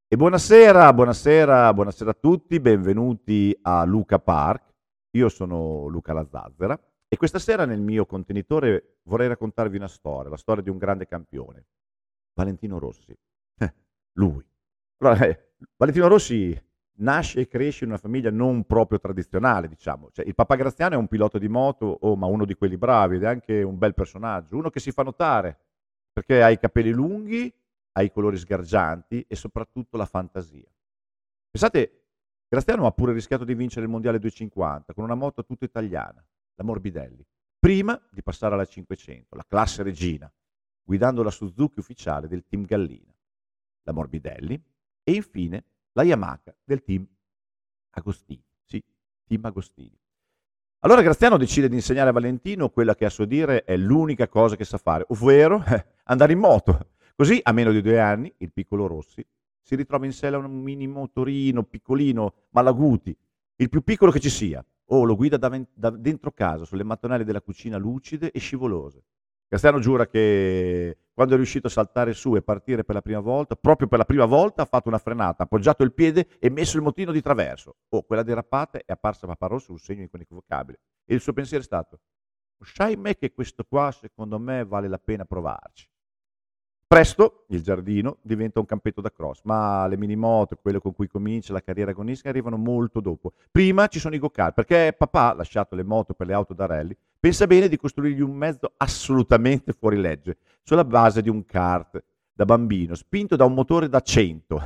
E buonasera a tutti, benvenuti a Luca Park. Io sono Luca La Zazzera e questa sera nel mio contenitore vorrei raccontarvi una storia, la storia di un grande campione, Valentino Rossi. Lui. Allora, Valentino Rossi nasce e cresce in una famiglia non proprio tradizionale, diciamo. Cioè, il papà Graziano è un pilota di moto, ma uno di quelli bravi ed è anche un bel personaggio, uno che si fa notare perché ha i capelli lunghi, ha i colori sgargianti e soprattutto la fantasia. Pensate, Graziano ha pure rischiato di vincere il mondiale 250 con una moto tutta italiana, la Morbidelli, prima di passare alla 500, la classe regina, guidando la Suzuki ufficiale del team Gallina, la Morbidelli e infine la Yamaha del team Agostini. Sì, team Agostini. Allora Graziano decide di insegnare a Valentino quella che a suo dire è l'unica cosa che sa fare, ovvero andare in moto. Così, a meno di 2 anni, il piccolo Rossi si ritrova in sella un mini motorino piccolino, Malaguti, il più piccolo che ci sia. Oh, lo guida da dentro casa, sulle mattonelle della cucina lucide e scivolose. Graziano giura che quando è riuscito a saltare su e partire per la prima volta, proprio per la prima volta, ha fatto una frenata, ha appoggiato il piede e messo il motorino di traverso. Oh, quella derapata è apparsa a Papà Rosso un segno inequivocabile. E il suo pensiero è stato: sai me che questo qua secondo me vale la pena provarci. Presto il giardino diventa un campetto da cross, ma le minimoto, quelle con cui comincia la carriera agonistica, arrivano molto dopo. Prima ci sono i go-kart, perché papà, lasciato le moto per le auto da rally, pensa bene di costruirgli un mezzo assolutamente fuori legge, sulla base di un kart da bambino, spinto da un motore da 100.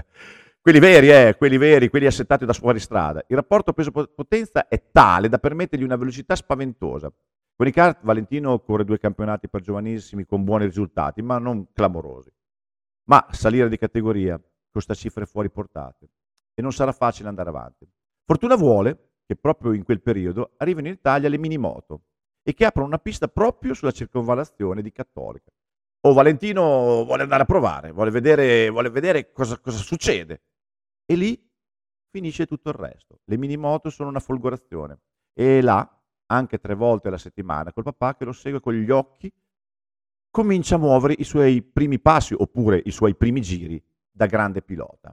Quelli veri, quelli assettati da fuoristrada. Il rapporto peso-potenza è tale da permettergli una velocità spaventosa. Con i kart Valentino corre 2 campionati per giovanissimi con buoni risultati, ma non clamorosi. Ma salire di categoria costa cifre fuori portate e non sarà facile andare avanti. Fortuna vuole che proprio in quel periodo arrivino in Italia le minimoto e che aprono una pista proprio sulla circonvallazione di Cattolica. Oh, Valentino vuole andare a provare, vuole vedere cosa succede. E lì finisce tutto il resto. Le minimoto sono una folgorazione e là, anche 3 volte alla settimana, col papà che lo segue con gli occhi, comincia a muovere i suoi primi passi, oppure i suoi primi giri da grande pilota.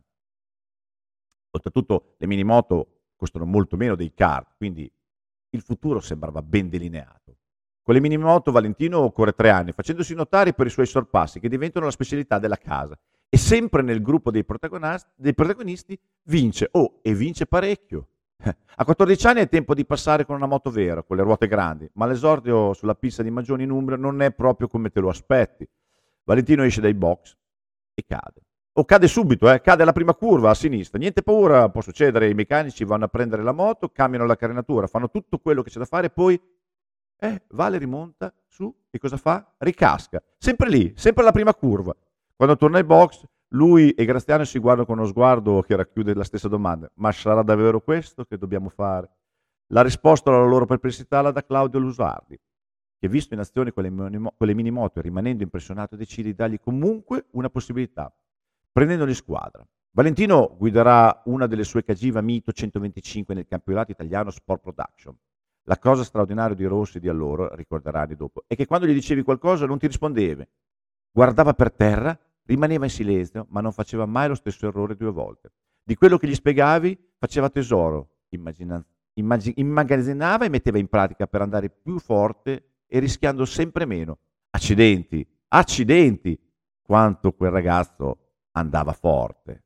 Oltretutto le minimoto costano molto meno dei kart, quindi il futuro sembrava ben delineato. Con le minimoto Valentino corre 3 anni, facendosi notare per i suoi sorpassi che diventano la specialità della casa. E sempre nel gruppo dei protagonisti vince, e vince parecchio. A 14 anni è tempo di passare con una moto vera, con le ruote grandi, ma l'esordio sulla pista di Magione in Umbria non è proprio come te lo aspetti. Valentino esce dai box e cade. Cade subito, cade alla prima curva a sinistra. Niente paura, può succedere, i meccanici vanno a prendere la moto, cambiano la carenatura, fanno tutto quello che c'è da fare, poi Vale rimonta su e cosa fa? Ricasca. Sempre lì, sempre alla prima curva. Quando torna ai box, lui e Graziano si guardano con uno sguardo che racchiude la stessa domanda: ma sarà davvero questo che dobbiamo fare? La risposta alla loro perplessità la dà Claudio Lusardi, che visto in azione con le minimoto e rimanendo impressionato decide di dargli comunque una possibilità, prendendoli in squadra. Valentino guiderà una delle sue Cagiva Mito 125 nel campionato italiano Sport Production. La cosa straordinaria di Rossi di allora, ricorderà anni dopo, è che quando gli dicevi qualcosa non ti rispondeva. Guardava per terra, rimaneva in silenzio, ma non faceva mai lo stesso errore 2 volte. Di quello che gli spiegavi faceva tesoro, immagazzinava e metteva in pratica per andare più forte e rischiando sempre meno. Accidenti, accidenti, quanto quel ragazzo andava forte.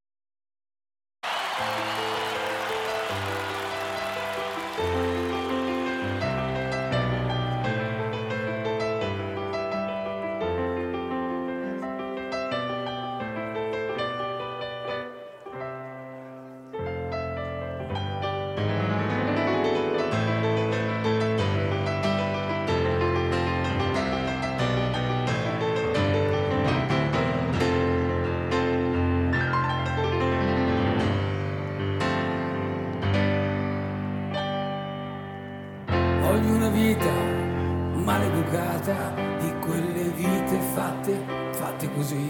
Voglio una vita maleducata, di quelle vite fatte così.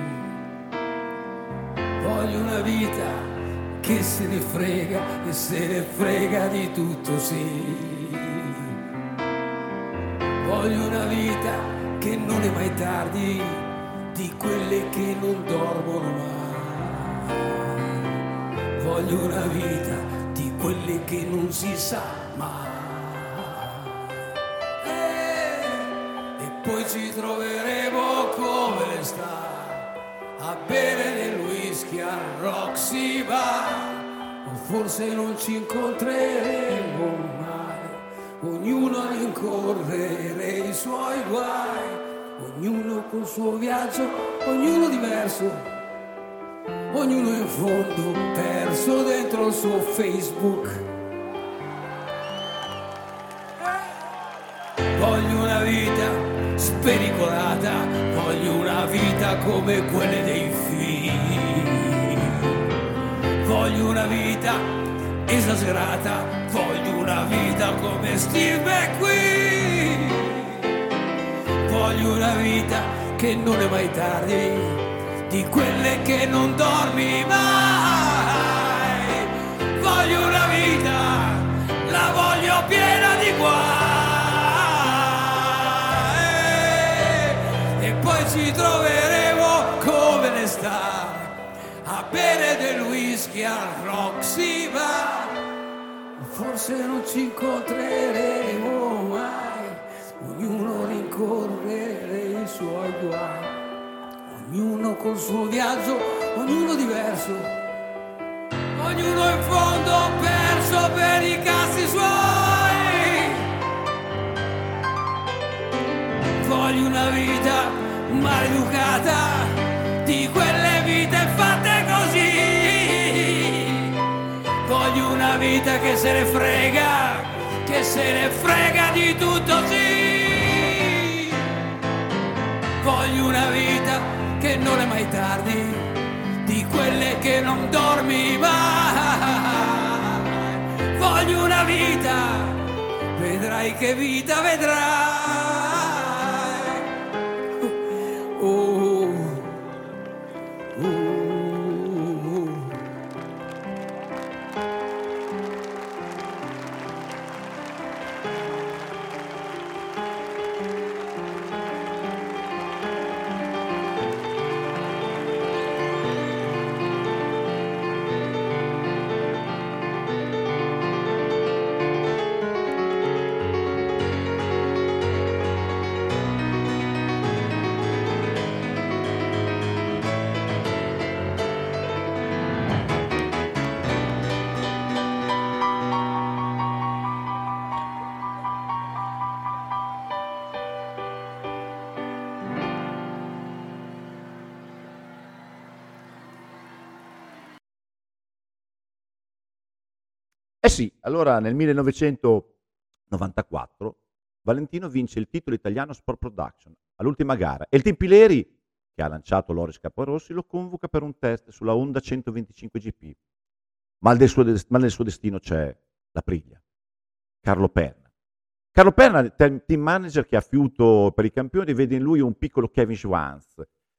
Voglio una vita che se ne frega e se ne frega di tutto, sì. Voglio una vita che non è mai tardi, di quelle che non dormono mai. Voglio una vita di quelle che non si sa mai. E poi ci troveremo come l'estate a bere del whisky al Roxy Bar. O forse non ci incontreremo mai, ognuno a rincorrere i suoi guai, ognuno col suo viaggio, ognuno diverso, ognuno in fondo perso dentro il suo Facebook. Voglio una vita spericolata, voglio una vita come quelle dei film. Voglio una vita esagerata, voglio una vita come Steve McQueen. Voglio una vita che non è mai tardi, di quelle che non dormi mai. Voglio una vita, la voglio piena di guai. E poi ci troveremo come l'estate a bere del whisky al Roxy Bar. Forse non ci incontreremo mai, ognuno rincorrere i suoi guai, ognuno col suo viaggio, ognuno diverso, ognuno in fondo perso per i cazzi suoi. Voglio una vita maleducata, di quelle vite fatte così. Voglio una vita che se ne frega di tutto, sì. Voglio una vita che non è mai tardi, di quelle che non dormi mai. Voglio una vita, vedrai che vita vedrai. Oh. Eh sì, allora nel 1994 Valentino vince il titolo italiano Sport Production all'ultima gara e il Tempileri, che ha lanciato Loris Caporossi, lo convoca per un test sulla Honda 125 GP. Ma nel suo destino c'è la priglia, Carlo Perna. Carlo Perna, team manager che ha fiuto per i campioni, vede in lui un piccolo Kevin Schwanz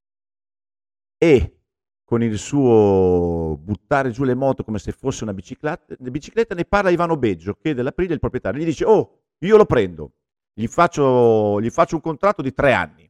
e con il suo buttare giù le moto come se fosse una bicicletta ne parla a Ivano Beggio, che della Priglia è il proprietario. Gli dice: oh, io lo prendo, gli faccio un contratto di 3 anni.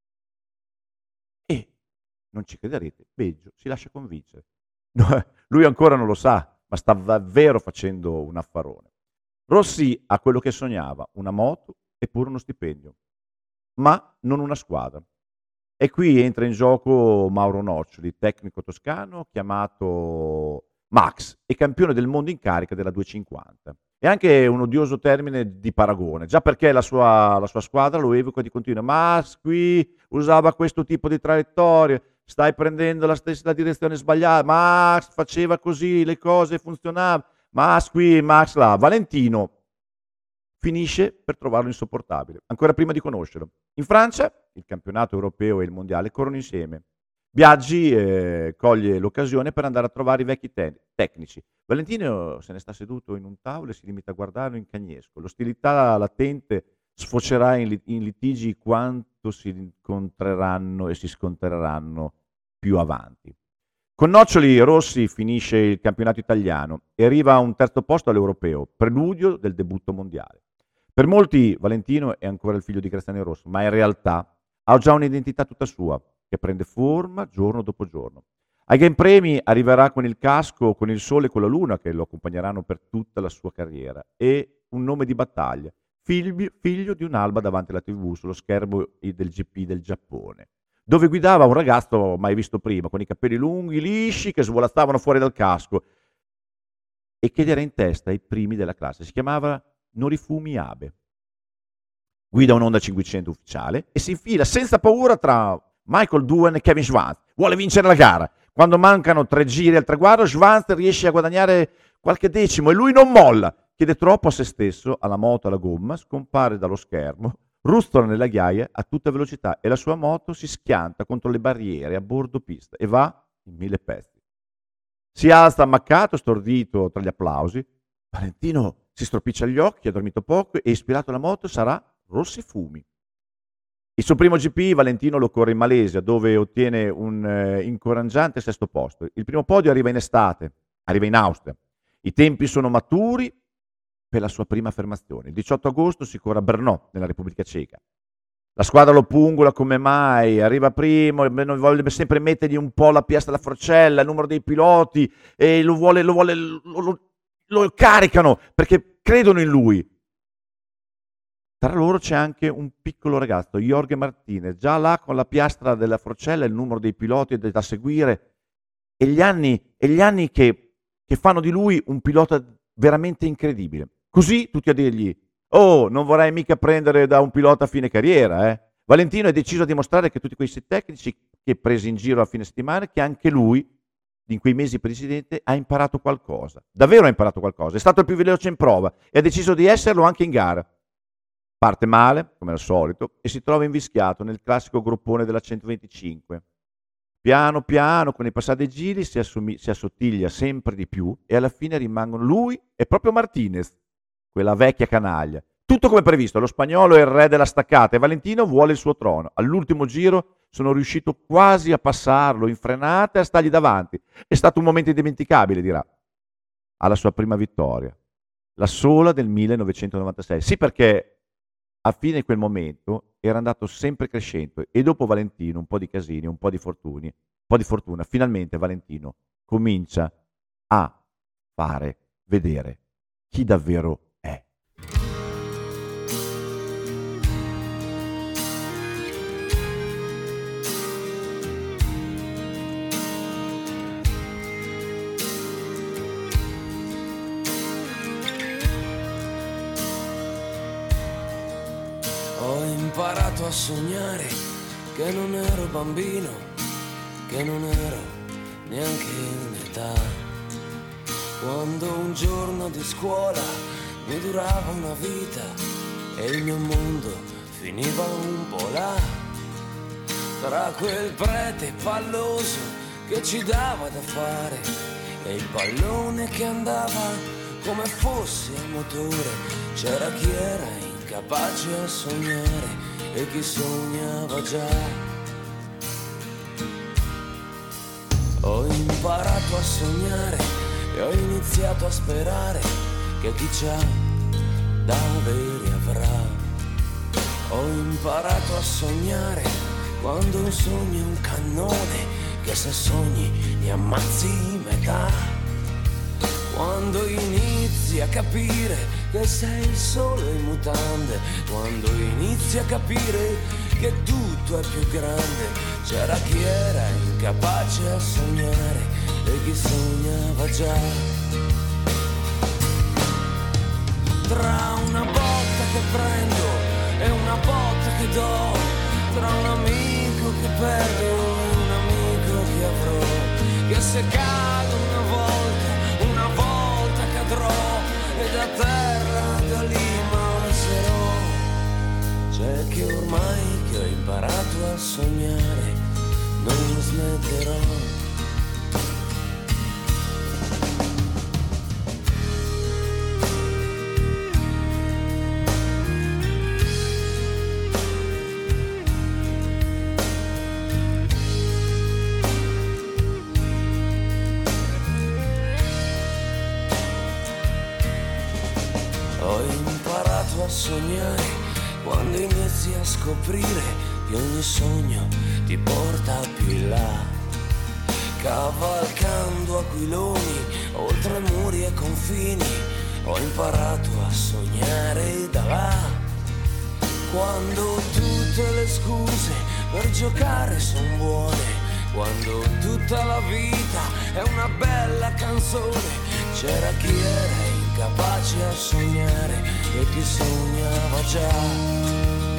E non ci crederete, Beggio si lascia convincere. No, lui ancora non lo sa, ma sta davvero facendo un affarone. Rossi ha quello che sognava, una moto e pure uno stipendio, ma non una squadra. E qui entra in gioco Mauro Noccioli, tecnico toscano chiamato Max e campione del mondo in carica della 250. È anche un odioso termine di paragone, già perché la sua squadra lo evoca di continuo. Max qui usava questo tipo di traiettorie, stai prendendo la direzione sbagliata, Max faceva così, le cose funzionavano, Max qui, Max là. Valentino finisce per trovarlo insopportabile, ancora prima di conoscerlo. In Francia, il campionato europeo e il mondiale corrono insieme. Biaggi coglie l'occasione per andare a trovare i vecchi tecnici. Valentino se ne sta seduto in un tavolo e si limita a guardarlo in cagnesco. L'ostilità latente sfocerà in litigi quanto si incontreranno e si scontreranno più avanti. Con Noccioli Rossi finisce il campionato italiano e arriva a un terzo posto all'europeo, preludio del debutto mondiale. Per molti Valentino è ancora il figlio di Cristiano Rosso, ma in realtà ha già un'identità tutta sua, che prende forma giorno dopo giorno. Ai Gran Premi arriverà con il casco, con il sole e con la luna che lo accompagneranno per tutta la sua carriera, e un nome di battaglia, figlio di un'alba davanti alla TV sullo schermo del GP del Giappone, dove guidava un ragazzo mai visto prima, con i capelli lunghi, lisci, che svolazzavano fuori dal casco e che era in testa ai primi della classe. Si chiamava Norifumi Abe. Guida un Honda 500 ufficiale e si infila senza paura tra Michael Doohan e Kevin Schwantz. Vuole vincere la gara. Quando mancano 3 giri al traguardo, Schwantz riesce a guadagnare qualche decimo e lui non molla. Chiede troppo a se stesso, alla moto, alla gomma, scompare dallo schermo, rustola nella ghiaia a tutta velocità e la sua moto si schianta contro le barriere a bordo pista e va in 1000 pezzi. Si alza ammaccato, stordito tra gli applausi. Valentino si stropiccia gli occhi, ha dormito poco e ispirato alla moto sarà Rossi Fumi. Il suo primo GP Valentino lo corre in Malesia, dove ottiene un incoraggiante 6° posto. Il primo podio arriva in estate, arriva in Austria. I tempi sono maturi per la sua prima affermazione. Il 18 agosto si corre a Brno, nella Repubblica Ceca. La squadra lo pungola come mai, arriva primo, vuole sempre mettergli un po' la piastra alla forcella, il numero dei piloti, e lo caricano perché credono in lui. Tra loro c'è anche un piccolo ragazzo, Jorge Martinez, già là con la piastra della forcella, il numero dei piloti da seguire, e gli anni che fanno di lui un pilota veramente incredibile. Così tutti a dirgli: oh, non vorrei mica prendere da un pilota a fine carriera, eh? Valentino è deciso a dimostrare che tutti questi tecnici che presi in giro a fine settimana, che anche lui, in quei mesi presidente, ha imparato qualcosa. Davvero ha imparato qualcosa. È stato il più veloce in prova e ha deciso di esserlo anche in gara. Parte male, come al solito, e si trova invischiato nel classico groppone della 125. Piano piano, con i passati giri, si assottiglia sempre di più e alla fine rimangono lui e proprio Martinez, quella vecchia canaglia. Tutto come previsto, lo spagnolo è il re della staccata e Valentino vuole il suo trono. All'ultimo giro sono riuscito quasi a passarlo in frenata e a stargli davanti. È stato un momento indimenticabile, dirà. Alla sua prima vittoria, la sola del 1996. Sì, perché a fine quel momento era andato sempre crescendo e dopo Valentino un po' di casini, un po' di fortuna, finalmente Valentino comincia a fare vedere chi davvero è. Ho imparato a sognare che non ero bambino, che non ero neanche in età. Quando un giorno di scuola mi durava una vita e il mio mondo finiva un po' là, tra quel prete palloso che ci dava da fare e il pallone che andava come fosse a motore. C'era chi era incapace a sognare e chi sognava già. Ho imparato a sognare e ho iniziato a sperare che chi c'ha da avere avrà. Ho imparato a sognare quando un sogno è un cannone che se sogni ne ammazzi metà. Quando inizi a capire che sei solo in mutande, quando inizi a capire che tutto è più grande. C'era chi era incapace a sognare e chi sognava già. Tra una botta che prendo e una botta che do, tra un amico che perdo e un amico che avrò, che se cado una volta cadrò e da terra da lì m'alzerò. C'è che ormai che ho imparato a sognare non smetterò. Ho imparato a sognare quando inizi a scoprire che ogni sogno ti porta più in là, Cavalcando aquiloni oltre muri e confini, ho imparato a sognare da là. Quando tutte le scuse per giocare son buone, quando tutta la vita è una bella canzone, c'era chi era incapace a sognare e chi sognava già.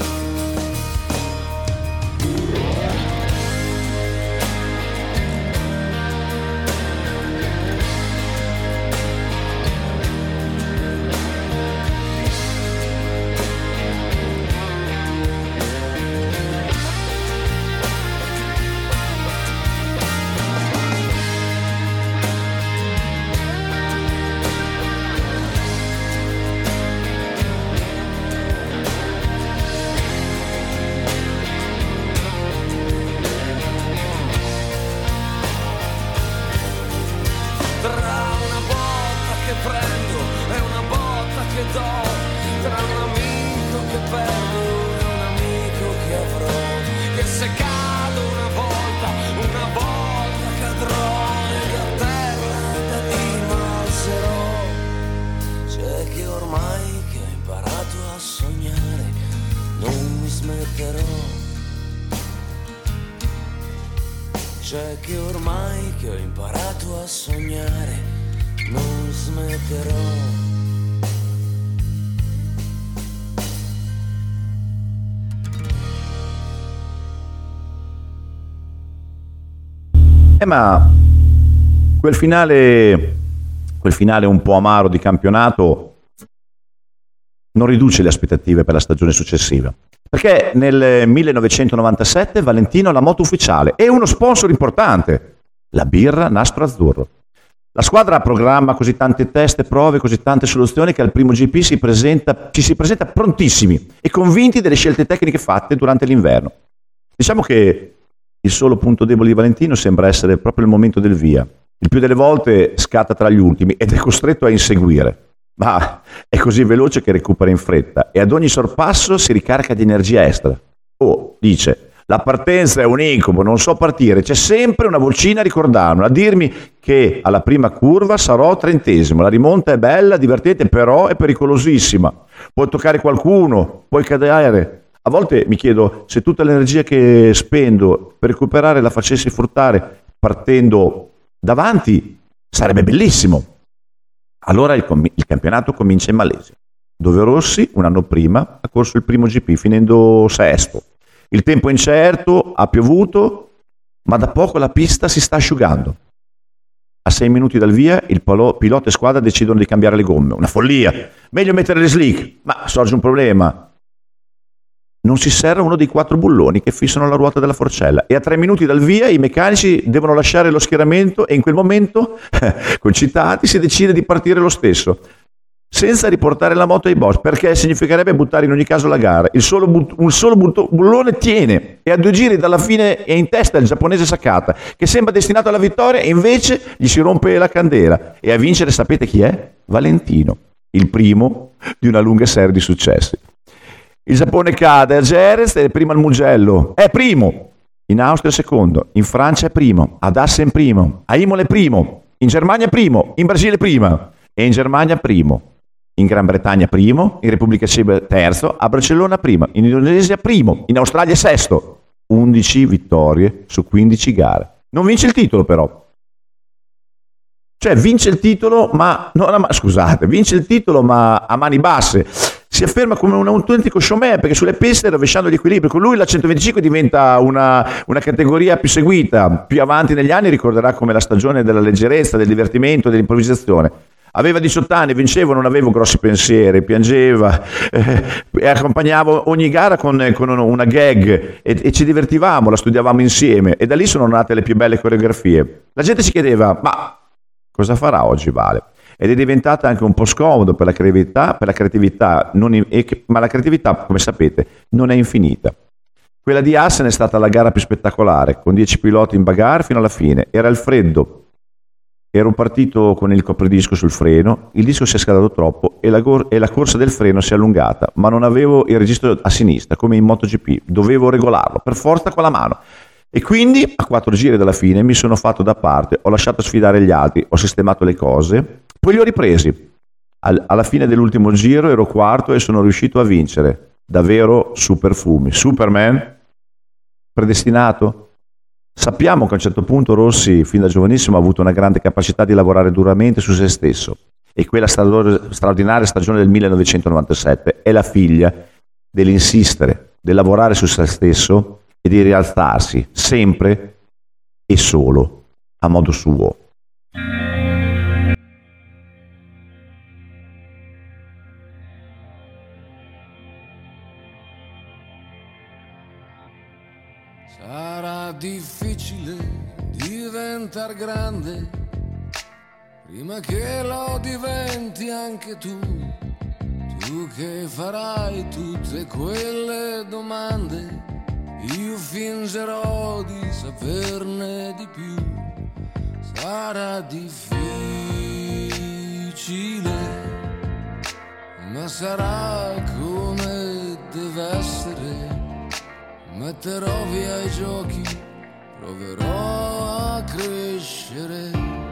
C'è che ormai che ho imparato a sognare, non smetterò. Ma quel finale un po' amaro di campionato non riduce le aspettative per la stagione successiva. Perché nel 1997 Valentino ha la moto ufficiale e uno sponsor importante, la birra Nastro Azzurro. La squadra programma così tante teste, prove, così tante soluzioni che al primo GP ci si presenta prontissimi e convinti delle scelte tecniche fatte durante l'inverno. Diciamo che il solo punto debole di Valentino sembra essere proprio il momento del via. Il più delle volte scatta tra gli ultimi ed è costretto a inseguire. Ma è così veloce che recupera in fretta e ad ogni sorpasso si ricarica di energia extra. Dice, la partenza è un incubo, non so partire, c'è sempre una vocina a ricordarmelo, a dirmi che alla prima curva sarò 30°, la rimonta è bella, divertente, però è pericolosissima. Puoi toccare qualcuno, puoi cadere. A volte mi chiedo se tutta l'energia che spendo per recuperare la facessi fruttare partendo davanti, sarebbe bellissimo. Allora il campionato comincia in Malesia, dove Rossi un anno prima ha corso il primo GP finendo sesto. Il tempo è incerto, ha piovuto, ma da poco la pista si sta asciugando. A 6 minuti dal via il pilota e squadra decidono di cambiare le gomme. Una follia, meglio mettere le slick, ma sorge un problema. Non si serra uno dei 4 bulloni che fissano la ruota della forcella e a 3 minuti dal via i meccanici devono lasciare lo schieramento e in quel momento, concitati, si decide di partire lo stesso, senza riportare la moto ai boss, perché significherebbe buttare in ogni caso la gara. Un solo bullone tiene e a 2 giri dalla fine è in testa il giapponese Sakata, che sembra destinato alla vittoria e invece gli si rompe la candela. E a vincere sapete chi è? Valentino, il primo di una lunga serie di successi. Il Giappone cade, a Jerez è primo al Mugello, è primo, in Austria è secondo, in Francia è primo, ad Assen primo, a Imola è primo, in Germania è primo, in Brasile prima e in Germania primo, in Gran Bretagna primo, in Repubblica Ceca terzo, a Barcellona prima, in Indonesia primo, in Australia sesto, 11 vittorie su 15 gare. Non vince il titolo però. Cioè vince il titolo ma vince il titolo ma a mani basse. Si afferma come un autentico showman perché sulle piste rovesciando gli equilibri. Con lui la 125 diventa una categoria più seguita. Più avanti negli anni ricorderà come la stagione della leggerezza, del divertimento, dell'improvvisazione. Aveva 18 anni, vincevo, non avevo grossi pensieri, piangeva e accompagnavo ogni gara con una gag e ci divertivamo, la studiavamo insieme e da lì sono nate le più belle coreografie. La gente si chiedeva, ma cosa farà oggi Vale? Ed è diventata anche un po' scomodo per la creatività, ma la creatività, come sapete, non è infinita. Quella di Assen è stata la gara più spettacolare, con 10 piloti in bagarre fino alla fine. Era il freddo, ero partito con il copridisco sul freno, il disco si è scaldato troppo e la corsa del freno si è allungata, ma non avevo il registro a sinistra, come in MotoGP, dovevo regolarlo, per forza con la mano. E quindi a 4 giri dalla fine mi sono fatto da parte, ho lasciato sfidare gli altri, ho sistemato le cose, poi li ho ripresi. Alla fine dell'ultimo giro ero quarto e sono riuscito a vincere. Davvero super fumi. Superman? Predestinato? Sappiamo che a un certo punto Rossi, fin da giovanissimo, ha avuto una grande capacità di lavorare duramente su se stesso e quella straordinaria stagione del 1997 è la figlia dell'insistere, del lavorare su se stesso e di rialzarsi sempre e solo a modo suo. Sarà difficile diventar grande prima che lo diventi anche tu. Tu che farai tutte quelle domande, io fingerò di saperne di più. Sarà difficile, ma sarà come deve essere. Metterò via i giochi, proverò a crescere.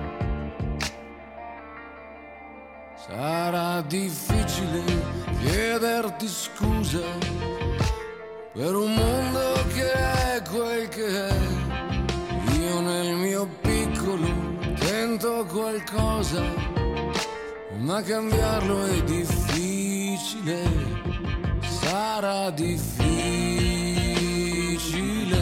Sarà difficile chiederti scusa per un mondo che è quel che è. Io nel mio piccolo tento qualcosa, ma cambiarlo è difficile. Sarà difficile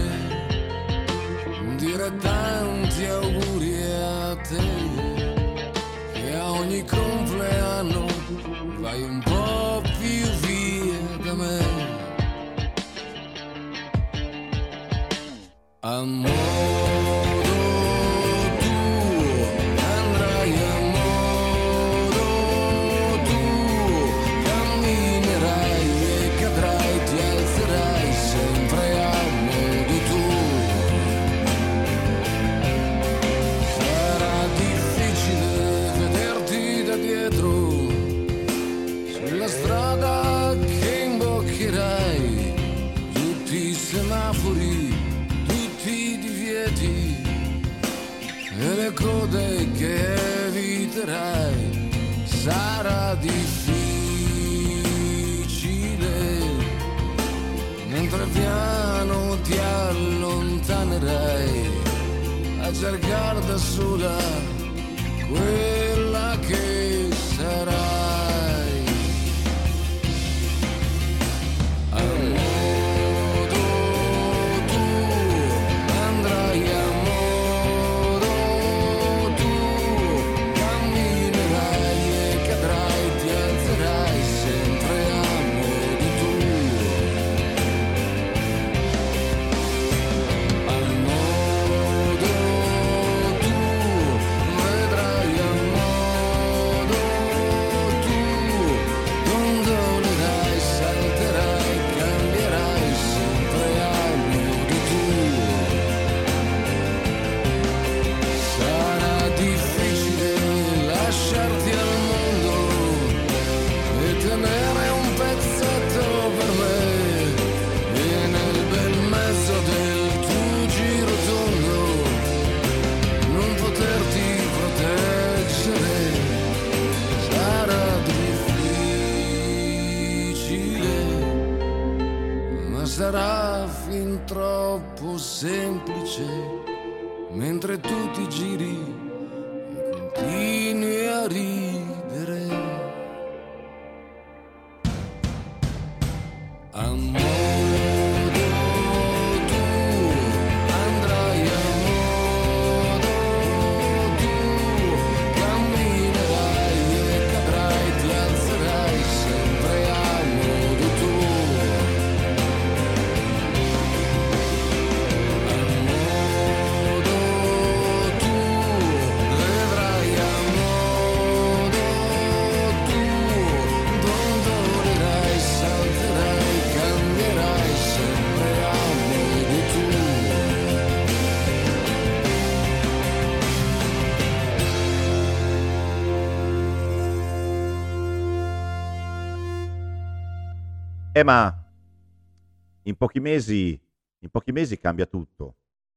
dire tanti auguri a te, che a ogni compleanno vai un po' più via da me. A modo tuo andrai, a modo tuo camminerai e cadrai, ti alzerai sempre a modo tuo. Sarà difficile vederti da dietro sulla strada che imboccherai, tutti i semafori, e le code che eviterai. Sarà difficile, mentre piano ti allontanerai a cercare da sola quella che sarai. Sarà fin troppo semplice, mentre tu ti giri e continui a ridere. A modo tuo andrai, a modo tuo camminerai e cadrai, ti alzerai sempre a modo tuo. Ma in pochi mesi cambia tutto.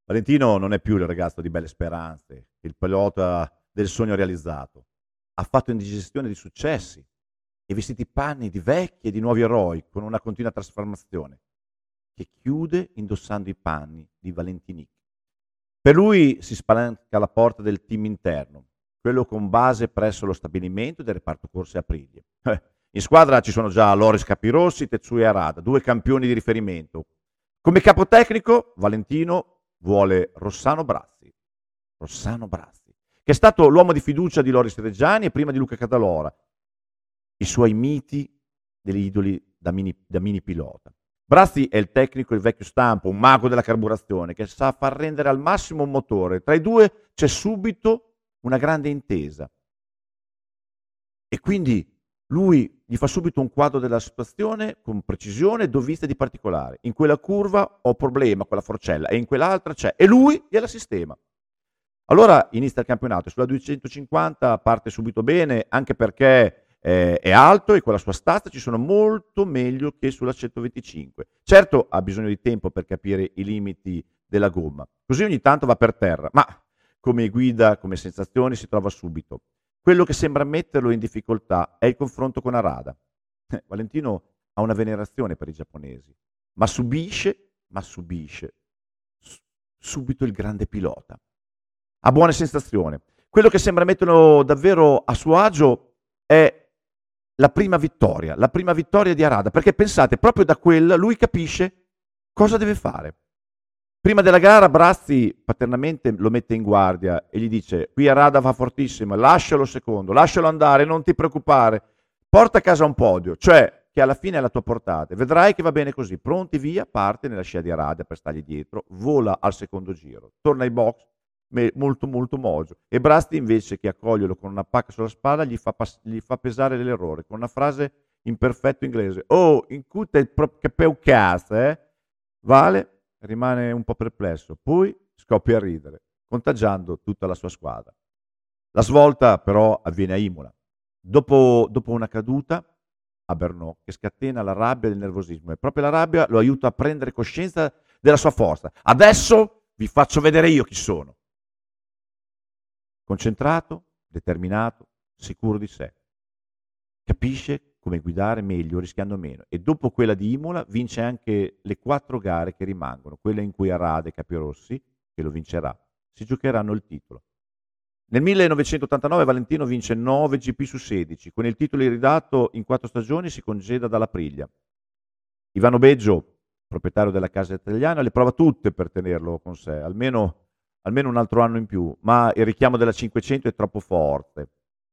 Valentino non è più il ragazzo di belle speranze, il pilota del sogno realizzato. Ha fatto indigestione di successi e vestito i panni di vecchi e di nuovi eroi con una continua trasformazione, che chiude indossando i panni di Valentinic. Per lui si spalanca la porta del team interno, quello con base presso lo stabilimento del reparto corse Aprilia. In squadra ci sono già Loris Capirossi, Tetsuya Arada, 2 campioni di riferimento. Come capo tecnico, Valentino vuole Rossano Brazzi, che è stato l'uomo di fiducia di Loris Reggiani e prima di Luca Cadalora, i suoi miti degli idoli da mini pilota. Brazzi è il tecnico, il vecchio stampo, un mago della carburazione che sa far rendere al massimo un motore. Tra i due c'è subito una grande intesa. E quindi lui gli fa subito un quadro della situazione con precisione e dovizia di particolare. In quella curva ho problema con la forcella e in quell'altra c'è. E lui gliela sistema. Allora inizia il campionato. Sulla 250 parte subito bene, anche perché è alto e con la sua stazza ci sono molto meglio che sulla 125. Certo ha bisogno di tempo per capire i limiti della gomma, così ogni tanto va per terra, ma come guida, come sensazioni si trova subito. Quello che sembra metterlo in difficoltà è il confronto con Arada. Valentino ha una venerazione per i giapponesi, ma subisce subito il grande pilota. Ha buone sensazioni. Quello che sembra metterlo davvero a suo agio è la prima vittoria di Arada, perché pensate, proprio da quella lui capisce cosa deve fare. Prima della gara Brazzi paternamente lo mette in guardia e gli dice: qui Arada va fortissimo, lascialo secondo, lascialo andare, non ti preoccupare, porta a casa un podio, cioè che alla fine è alla tua portata, vedrai che va bene così. Pronti, via, parte nella scia di Arada per stargli dietro, vola al secondo giro, torna ai box molto mogio, e Brazzi invece che accoglierlo con una pacca sulla spalla gli fa pesare l'errore con una frase in perfetto inglese: oh, in cute proprio cazzo, Vale rimane un po' perplesso, poi scoppia a ridere, contagiando tutta la sua squadra. La svolta però avviene a Imola, dopo una caduta a Brno, che scatena la rabbia e il nervosismo, e proprio la rabbia lo aiuta a prendere coscienza della sua forza. Adesso vi faccio vedere io chi sono. Concentrato, determinato, sicuro di sé. Capisce come guidare meglio, rischiando meno. E dopo quella di Imola vince anche le 4 gare che rimangono, quella in cui Arada e Capirossi, che lo vincerà, si giocheranno il titolo. Nel 1989 Valentino vince 9 GP su 16. Con il titolo iridato in 4 stagioni si congeda dalla Aprilia. Ivano Beggio, proprietario della casa italiana, le prova tutte per tenerlo con sé, almeno un altro anno in più, ma il richiamo della 500 è troppo forte.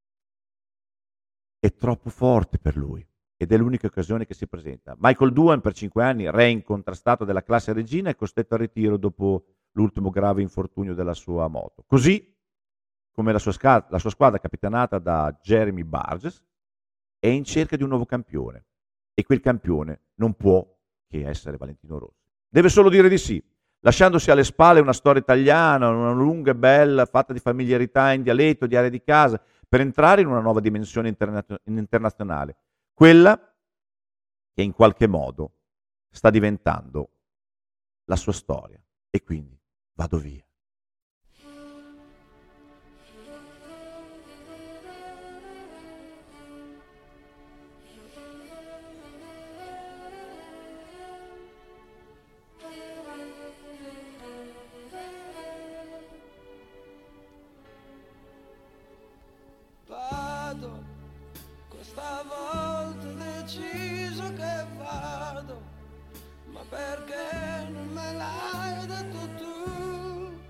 È troppo forte per lui ed è l'unica occasione che si presenta. Michael Doohan, per 5 anni re incontrastato della classe regina, è costretto al ritiro dopo l'ultimo grave infortunio della sua moto. Così come la sua squadra capitanata da Jeremy Burgess è in cerca di un nuovo campione, e quel campione non può che essere Valentino Rossi. Deve solo dire di sì, lasciandosi alle spalle una storia italiana, una lunga e bella, fatta di familiarità in dialetto, di area di casa, per entrare in una nuova dimensione internazionale, quella che in qualche modo sta diventando la sua storia. E quindi vado via. Questa volta ho deciso che vado, ma perché non me l'hai detto tu?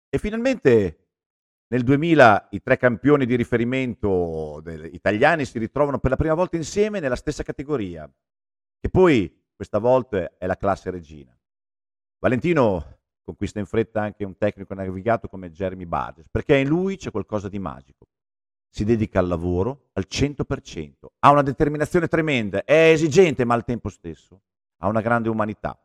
E finalmente nel 2000 i 3 campioni di riferimento italiani si ritrovano per la prima volta insieme nella stessa categoria, che poi questa volta è la classe regina. Valentino conquista in fretta anche un tecnico navigato come Jeremy Burgess, perché in lui c'è qualcosa di magico. Si dedica al lavoro al 100%, ha una determinazione tremenda, è esigente ma al tempo stesso ha una grande umanità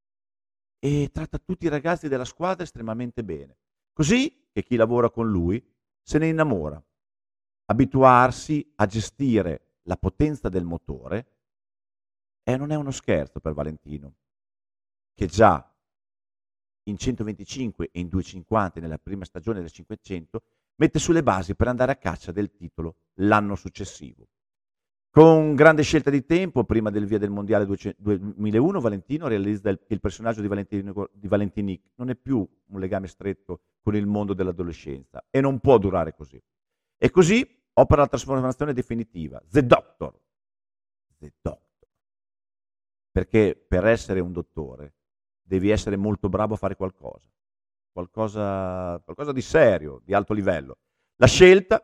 e tratta tutti i ragazzi della squadra estremamente bene, così che chi lavora con lui se ne innamora. Abituarsi a gestire la potenza del motore non è uno scherzo per Valentino, che già in 125 e in 250 nella prima stagione del 500 mette sulle basi per andare a caccia del titolo l'anno successivo. Con grande scelta di tempo, prima del via del mondiale 2001, Valentino realizza che il personaggio di Valentinic non è più un legame stretto con il mondo dell'adolescenza e non può durare così. E così opera la trasformazione definitiva, The Doctor. The Doctor. Perché per essere un dottore devi essere molto bravo a fare qualcosa di serio, di alto livello. La scelta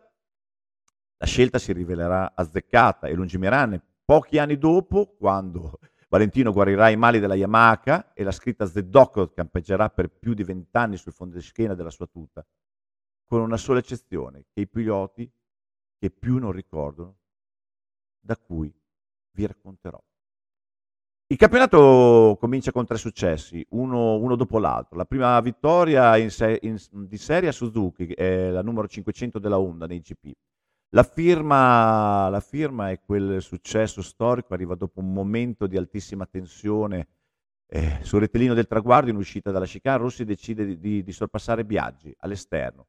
si rivelerà azzeccata e lungimirante pochi anni dopo, quando Valentino guarirà i mali della Yamaha e la scritta The Doctor campeggerà per più di 20 anni sul fondeschiena della sua tuta, con una sola eccezione, che i piloti che più non ricordano, da cui vi racconterò. Il campionato comincia con 3 successi, uno dopo l'altro. La prima vittoria di serie a Suzuki, è la numero 500 della Honda nei GP. La firma è quel successo storico, arriva dopo un momento di altissima tensione. Sul rettilineo del traguardo, in uscita dalla chicane, Rossi decide di sorpassare Biaggi all'esterno,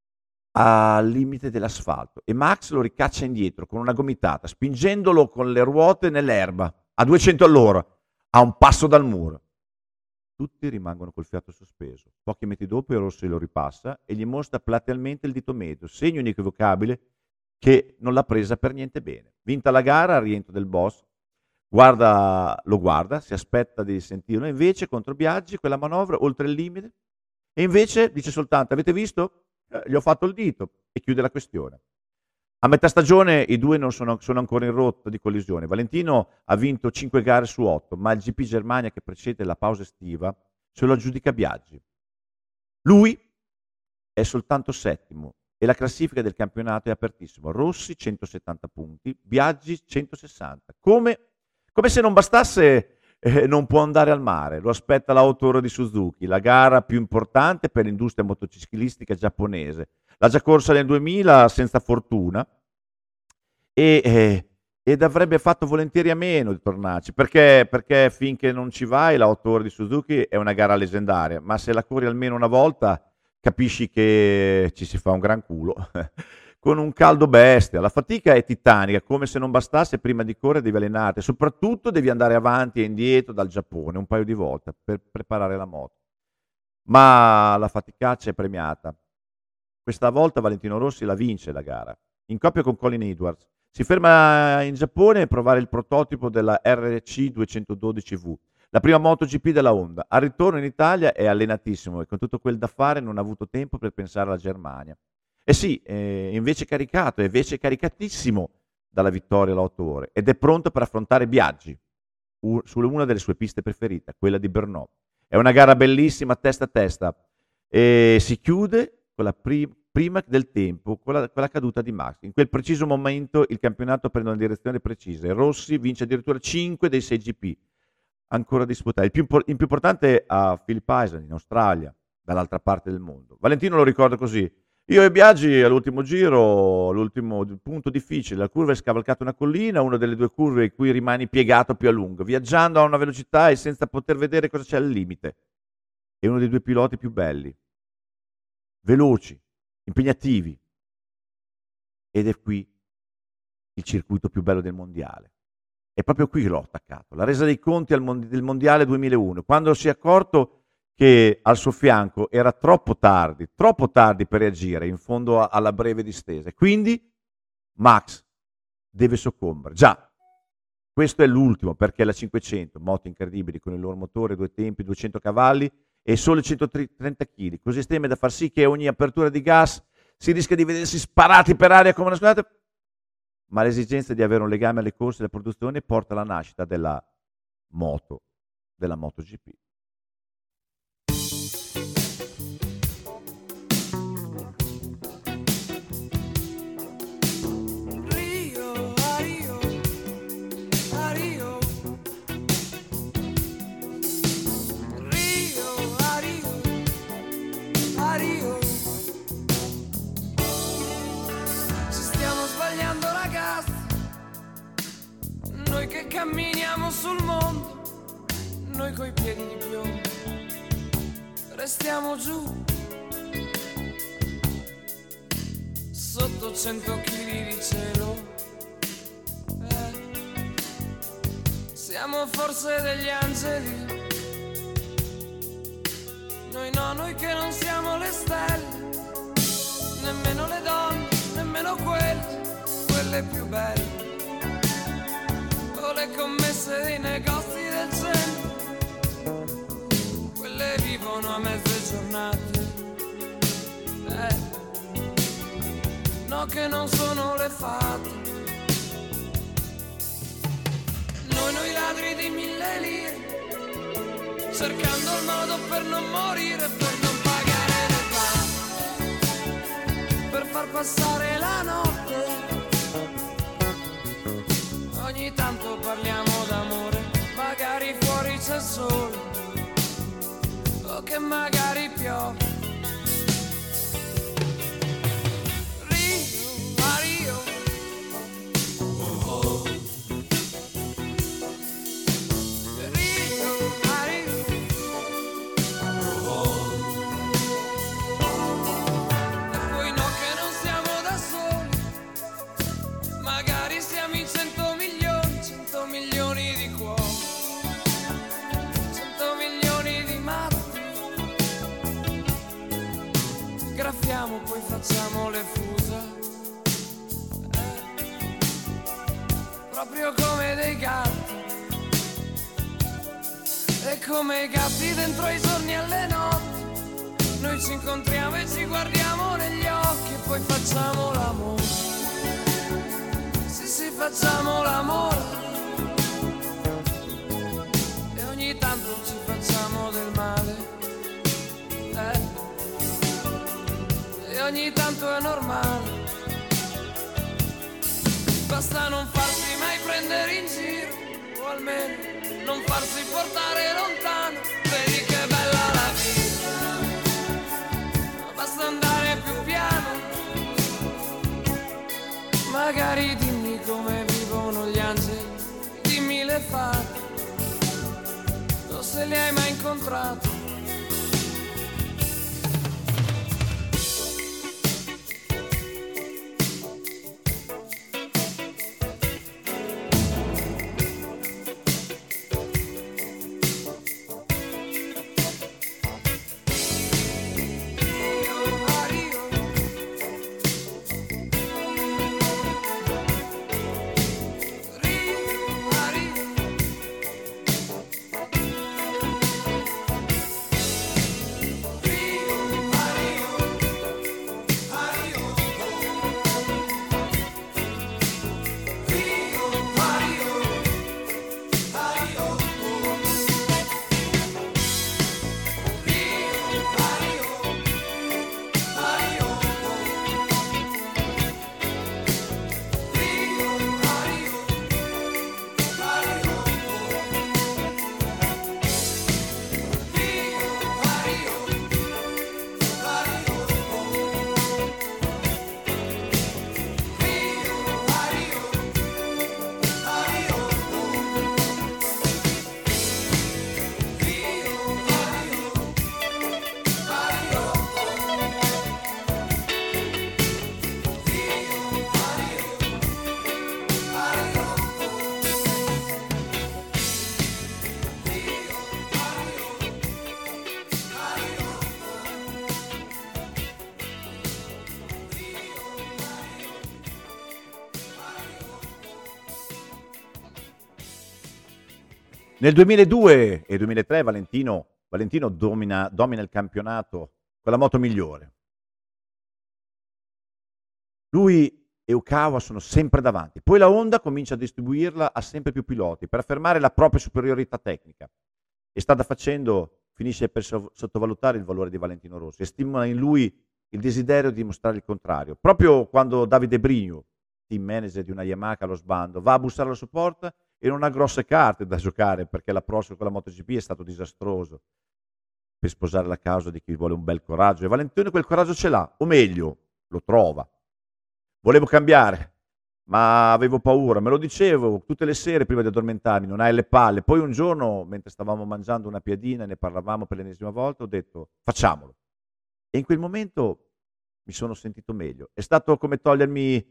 al limite dell'asfalto, e Max lo ricaccia indietro con una gomitata, spingendolo con le ruote nell'erba a 200 all'ora, a un passo dal muro. Tutti rimangono col fiato sospeso. Pochi metri dopo Rossi lo ripassa e gli mostra platealmente il dito medio, segno inequivocabile che non l'ha presa per niente bene. Vinta la gara, al rientro del boss, lo guarda, si aspetta di sentirlo, invece contro Biaggi quella manovra oltre il limite, e invece dice soltanto: avete visto? Gli ho fatto il dito, e chiude la questione. A metà stagione i due non sono ancora in rotta di collisione. Valentino ha vinto 5 gare su 8, ma il GP Germania che precede la pausa estiva se lo aggiudica Biaggi. Lui è soltanto settimo e la classifica del campionato è apertissima. Rossi 170 punti, Biaggi 160. Come se non bastasse, non può andare al mare. Lo aspetta l'Auto di Suzuki, la gara più importante per l'industria motociclistica giapponese. L'ha già corsa nel 2000 senza fortuna ed avrebbe fatto volentieri a meno di tornarci, perché finché non ci vai l'Auto di Suzuki è una gara leggendaria, ma se la corri almeno una volta capisci che ci si fa un gran culo. Con un caldo bestia, la fatica è titanica, come se non bastasse, prima di correre devi allenarti, soprattutto devi andare avanti e indietro dal Giappone un paio di volte per preparare la moto. Ma la faticaccia è premiata. Questa volta Valentino Rossi la vince la gara, in coppia con Colin Edwards. Si ferma in Giappone a provare il prototipo della RC 212V, la prima MotoGP della Honda. Al ritorno in Italia è allenatissimo e con tutto quel da fare non ha avuto tempo per pensare alla Germania. E sì, invece caricato, invece caricatissimo dalla vittoria all'8 ore, ed è pronto per affrontare Biaggi su una delle sue piste preferite, quella di Brno. È una gara bellissima, testa a testa, e si chiude con la prima del tempo, con la caduta di Max. In quel preciso momento il campionato prende una direzione precisa e Rossi vince addirittura 5 dei 6 GP ancora disputati. Il più importante a Phillip Island, in Australia, dall'altra parte del mondo. Valentino lo ricorda così: io e Biaggi all'ultimo giro, l'ultimo punto difficile, la curva è scavalcata una collina, una delle due curve in cui rimani piegato più a lungo, viaggiando a una velocità e senza poter vedere cosa c'è al limite. È uno dei due piloti più belli, veloci, impegnativi, ed è qui il circuito più bello del mondiale. È proprio qui che l'ho attaccato, la resa dei conti del mondiale 2001, quando si è accorto che al suo fianco era troppo tardi per reagire in fondo alla breve distesa. Quindi Max deve soccombere. Già, questo è l'ultimo, perché la 500, moto incredibili con il loro motore, 2 tempi, 200 cavalli, e solo 130 kg, così estreme da far sì che ogni apertura di gas si rischia di vedersi sparati per aria come una squadra. Ma l'esigenza di avere un legame alle corse e alle produzioni porta alla nascita della MotoGP. Noi che camminiamo sul mondo, noi coi piedi di piombo, restiamo giù, sotto 100 kg di cielo. Siamo forse degli angeli, noi no, noi che non siamo le stelle, nemmeno le donne, nemmeno quelle più belle. Le commesse dei negozi del centro, quelle vivono a mezze giornate, no che non sono le fate. Noi ladri di 1000 lire, cercando il modo per non morire, per non pagare le tasse, per far passare la notte. Ogni tanto parliamo d'amore, magari fuori c'è il sole, o che magari piove. Rio, a Rio, oh. Rio, a Rio, oh. E poi no che non siamo da soli, magari siamo in 100 milioni di cuori, 100 milioni di matti. Graffiamo, poi facciamo le fusa, proprio come dei gatti, e come i gatti dentro i giorni e alle notti. Noi ci incontriamo e ci guardiamo negli occhi, e poi facciamo l'amore. Sì, facciamo l'amore. Ogni tanto ci facciamo del male, e ogni tanto è normale. Basta non farsi mai prendere in giro, o almeno non farsi portare lontano. Vedi che bella la vita, basta andare più piano. Magari dimmi come vivono gli angeli, dimmi le fate, se li hai mai incontrati. Nel 2002 e 2003 Valentino Valentino domina il campionato con la moto migliore. Lui e Ukawa sono sempre davanti. Poi la Honda comincia a distribuirla a sempre più piloti per affermare la propria superiorità tecnica. E strada facendo finisce per sottovalutare il valore di Valentino Rossi e stimola in lui il desiderio di dimostrare il contrario. Proprio quando Davide Brigno, team manager di una Yamaha allo sbando, va a bussare alla sua porta e non ha grosse carte da giocare perché l'approccio con la MotoGP è stato disastroso per sposare la causa di chi vuole un bel coraggio. E Valentino quel coraggio ce l'ha, o meglio, lo trova. Volevo cambiare, ma avevo paura, me lo dicevo tutte le sere prima di addormentarmi, non hai le palle. Poi un giorno, mentre stavamo mangiando una piadina e ne parlavamo per l'ennesima volta, ho detto facciamolo. E in quel momento mi sono sentito meglio. È stato come togliermi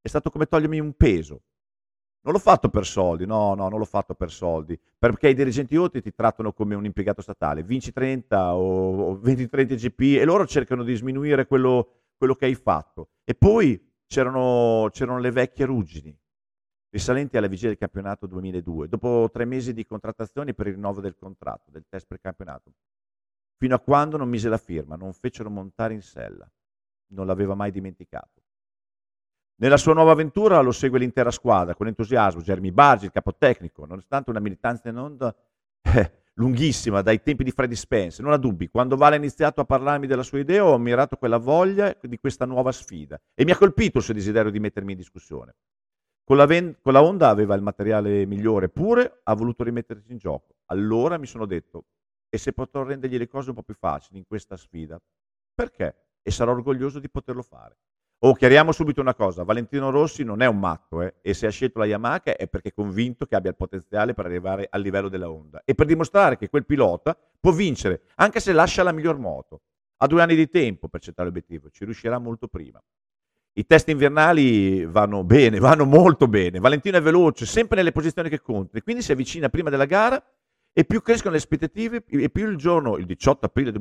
un peso. Non l'ho fatto per soldi, no, non l'ho fatto per soldi, perché i dirigenti oltre ti trattano come un impiegato statale, vinci 30 o 20-30 GP e loro cercano di sminuire quello che hai fatto. E poi c'erano le vecchie ruggini, risalenti alla vigilia del campionato 2002, dopo 3 mesi di contrattazioni per il rinnovo del contratto, del test per il campionato, fino a quando non mise la firma, non fecero montare in sella, non l'aveva mai dimenticato. Nella sua nuova avventura lo segue l'intera squadra, con entusiasmo, Jeremy Bargi, il capotecnico, nonostante una militanza in Honda lunghissima, dai tempi di Freddie Spence, non ha dubbi. Quando Vale ha iniziato a parlarmi della sua idea, ho ammirato quella voglia di questa nuova sfida e mi ha colpito il suo desiderio di mettermi in discussione. Con la Honda aveva il materiale migliore, eppure ha voluto rimettersi in gioco. Allora mi sono detto, e se potrò rendergli le cose un po' più facili in questa sfida, perché? E sarò orgoglioso di poterlo fare. Chiariamo subito una cosa, Valentino Rossi non è un matto, e se ha scelto la Yamaha è perché è convinto che abbia il potenziale per arrivare al livello della Honda e per dimostrare che quel pilota può vincere, anche se lascia la miglior moto. Ha 2 anni di tempo per centrare l'obiettivo, ci riuscirà molto prima. I test invernali vanno bene, vanno molto bene, Valentino è veloce, sempre nelle posizioni che contano, e quindi si avvicina prima della gara e più crescono le aspettative e più il giorno, il 18 aprile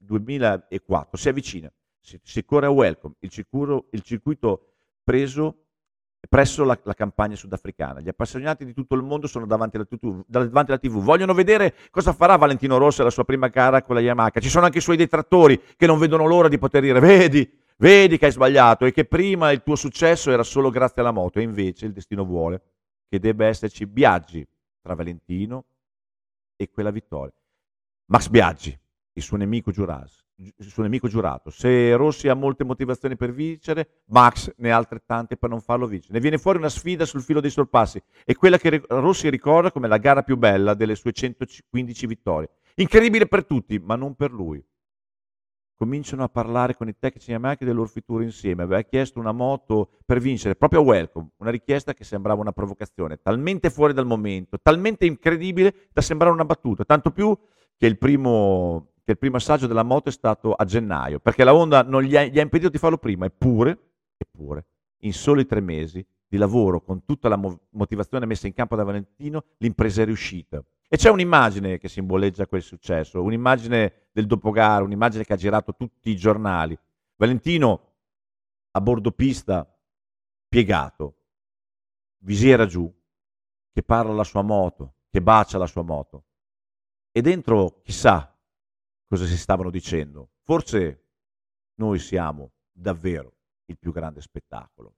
2004, si avvicina. Si corre a Welcome, il circuito presso la campagna sudafricana. Gli appassionati di tutto il mondo sono davanti alla TV. Vogliono vedere cosa farà Valentino Rossi alla sua prima gara con la Yamaha. Ci sono anche i suoi detrattori che non vedono l'ora di poter dire vedi che hai sbagliato e che prima il tuo successo era solo grazie alla moto, e invece il destino vuole che debba esserci Biaggi tra Valentino e quella vittoria. Max Biaggi, il suo nemico giurato. Se Rossi ha molte motivazioni per vincere, Max ne ha altrettante per non farlo vincere. Ne viene fuori una sfida sul filo dei sorpassi, e quella che Rossi ricorda come la gara più bella delle sue 115 vittorie. Incredibile per tutti, ma non per lui. Cominciano a parlare con i tecnici Yamaha del loro futuro insieme. Aveva chiesto una moto per vincere proprio a Welcome, una richiesta che sembrava una provocazione, talmente fuori dal momento, talmente incredibile da sembrare una battuta, tanto più che il primo assaggio della moto è stato a gennaio, perché la Honda non gli ha impedito di farlo prima, eppure, in soli 3 mesi di lavoro, con tutta la motivazione messa in campo da Valentino, l'impresa è riuscita. E c'è un'immagine che simboleggia quel successo, un'immagine del dopogara, un'immagine che ha girato tutti i giornali. Valentino a bordo pista, piegato, visiera giù, che parla alla sua moto, che bacia la sua moto. E dentro, chissà cosa si stavano dicendo. Forse noi siamo davvero il più grande spettacolo.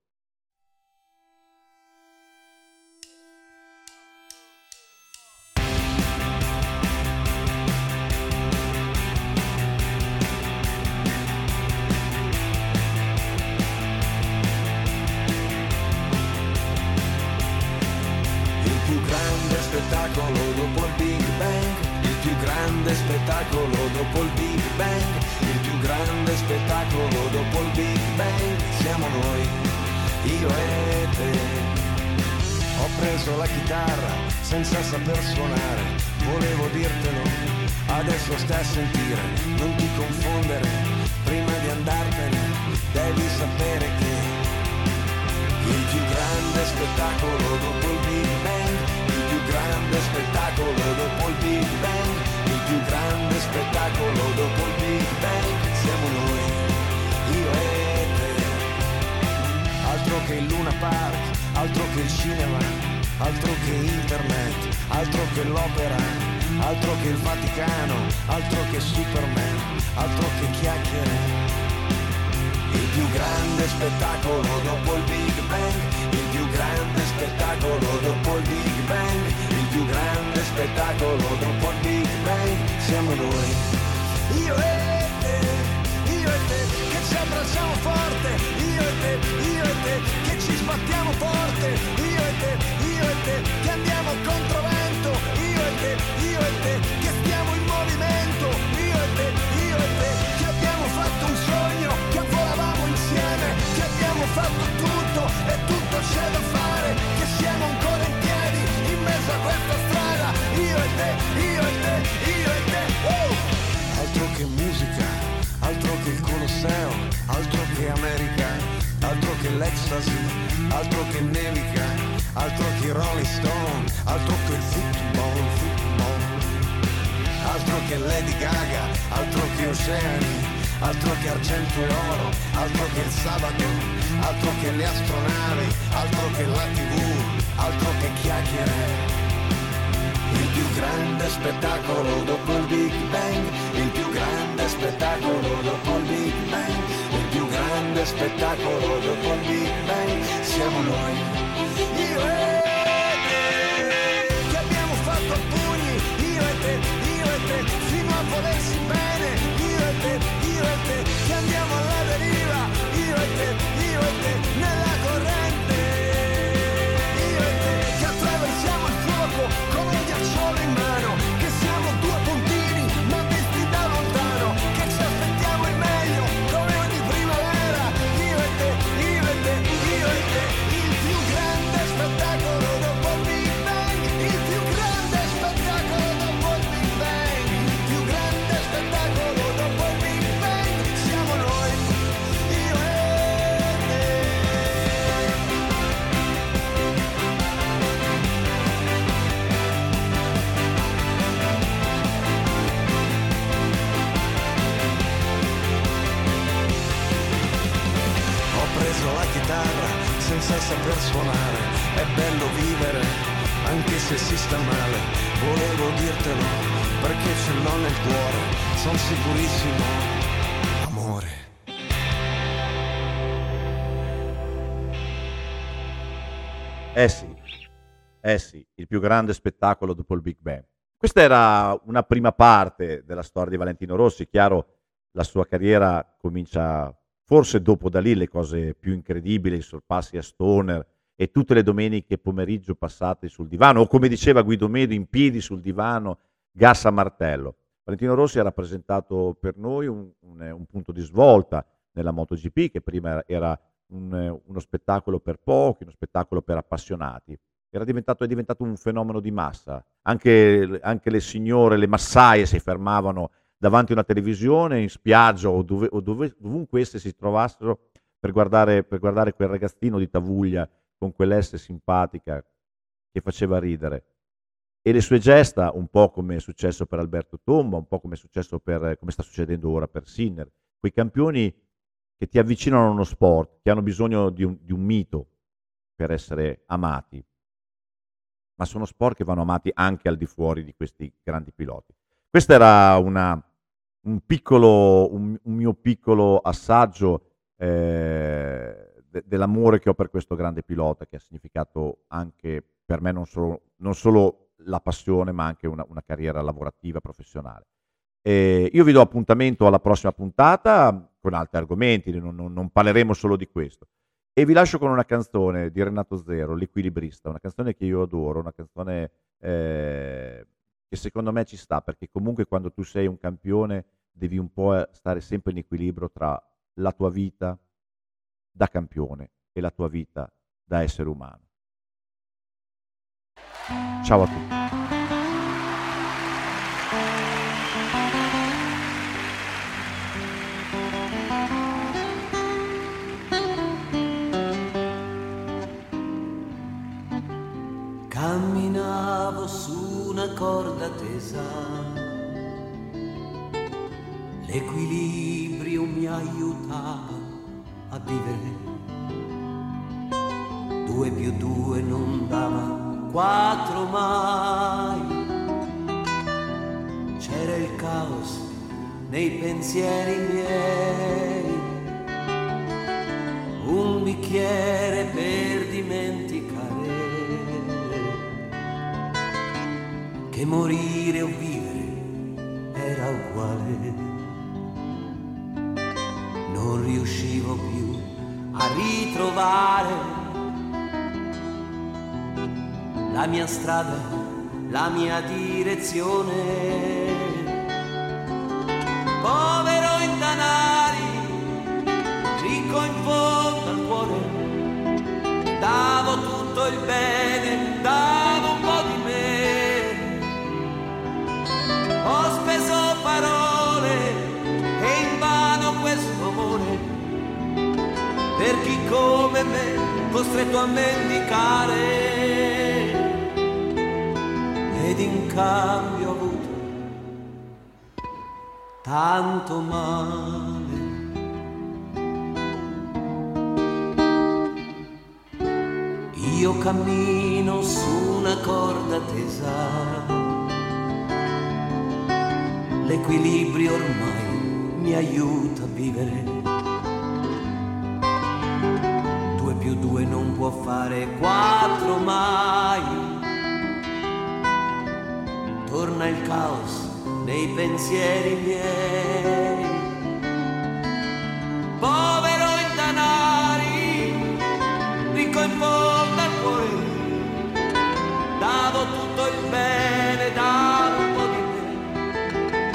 Il più grande spettacolo dopo il Big Bang. Il più grande spettacolo dopo il Big Bang, il più grande spettacolo dopo il Big Bang, siamo noi, io e te. Ho preso la chitarra senza saper suonare, volevo dirtelo, adesso stai a sentire, non ti confondere, prima di andartene devi sapere che il più grande spettacolo dopo il Big Bang, il più grande spettacolo dopo il Big Bang, il più grande spettacolo dopo il Big Bang, siamo noi, io e te. Altro che il Luna Park, altro che il cinema, altro che internet, altro che l'opera, altro che il Vaticano, altro che Superman, altro che chiacchiere. Il più grande spettacolo dopo il Big Bang, il più grande spettacolo dopo il Big Bang, il più grande spettacolo dopo il Big Bang, siamo noi. Io e te, che ci abbracciamo forte, io e te, che ci sbattiamo forte, io e te, che andiamo controvento, io e te, che stiamo in movimento, io e te, che abbiamo fatto un sogno, che volavamo insieme, che abbiamo fatto tutto e tutto c'è da fare, che siamo ancora in piedi in mezzo a questa strada, io e te, io e te, io e te. Altro che musica, altro che il Colosseo, altro che America, altro che l'ecstasy, altro che nevica, altro che Rolling Stone, altro che il football, altro che Lady Gaga, altro che oceani, altro che argento e oro, altro che il sabato, altro che le astronavi, altro che la TV, altro che chiacchiere. Il più grande spettacolo dopo il Big Bang, il più grande spettacolo dopo il Big Bang, il più grande spettacolo dopo il Big Bang, siamo noi. Io e te, che abbiamo fatto a pugni, io e te, fino a volersi bene, io e te, che andiamo alla deriva, io e te, nella corrente, io e te, che attraversiamo il fuoco come un ghiacciolo in mano, che siamo due puntini ma visti da lontano, che ci aspettiamo il meglio come ogni primavera, io e te, il più grande spettacolo dopo il Big Bang, il più grande spettacolo dopo il Big Bang, il più grande spettacolo dopo il Big Bang, siamo noi, io e te. Ho preso la chitarra senza saper suonare, è bello vivere anche se si sta male, volevo dirtelo perché ce l'ho nel cuore, son sicurissimo, amore. Sì, il più grande spettacolo dopo il Big Bang. Questa era una prima parte della storia di Valentino Rossi. Chiaro, la sua carriera comincia forse dopo da lì le cose più incredibili, i sorpassi a Stoner e tutte le domeniche pomeriggio passate sul divano, o come diceva Guido Medo, in piedi sul divano, gas a martello. Valentino Rossi ha rappresentato per noi un punto di svolta nella MotoGP, che prima era uno spettacolo per pochi, uno spettacolo per appassionati. È diventato un fenomeno di massa. Anche le signore, le massaie si fermavano davanti a una televisione, in spiaggia o dovunque esse si trovassero per guardare quel ragazzino di Tavuglia con quell'esse simpatica che faceva ridere. E le sue gesta, un po' come è successo per Alberto Tomba, un po' come è successo come sta succedendo ora per Sinner, quei campioni che ti avvicinano a uno sport, che hanno bisogno di un mito per essere amati, ma sono sport che vanno amati anche al di fuori di questi grandi piloti. Questo era un mio piccolo assaggio dell'amore che ho per questo grande pilota, che ha significato anche per me non solo la passione, ma anche una carriera lavorativa, professionale. Io vi do appuntamento alla prossima puntata con altri argomenti, non parleremo solo di questo. E vi lascio con una canzone di Renato Zero, L'Equilibrista, una canzone che io adoro, una canzone che secondo me ci sta, perché comunque quando tu sei un campione devi un po' stare sempre in equilibrio tra la tua vita da campione e la tua vita da essere umano. Ciao a tutti. Camminavo su una corda tesa, l'equilibrio mi aiutava a vivere. 2 più 2 non dava 4 mai. era il caos nei pensieri miei, un bicchiere per dimenticare che morire o vivere era uguale. Non riuscivo più a ritrovare la mia strada, la mia direzione. Povero in danari, ricco in fondo al cuore, davo tutto il bene, davo un po' di me. Ho speso parole e invano questo amore per chi come me, costretto a mendicare, ed in cambio ho avuto tanto male. Io cammino su una corda tesa, l'equilibrio ormai mi aiuta a vivere. 2 più 2 non può fare 4 mai. Torna il caos nei pensieri miei. Povero in danari, ricco in fondo al cuore, davo tutto il bene, davo un po' di me.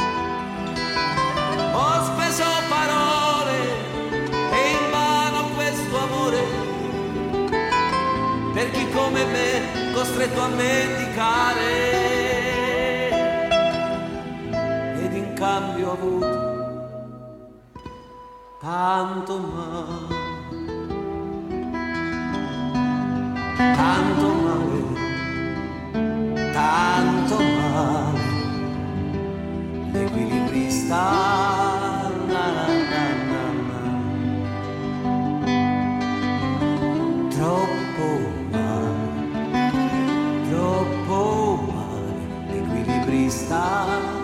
Ho speso parole e invano questo amore per chi come me, costretto a mendicare. Cambio ho avuto tanto male, tanto male, tanto male. L'equilibrista, na na na na na. Troppo male, l'equilibrista.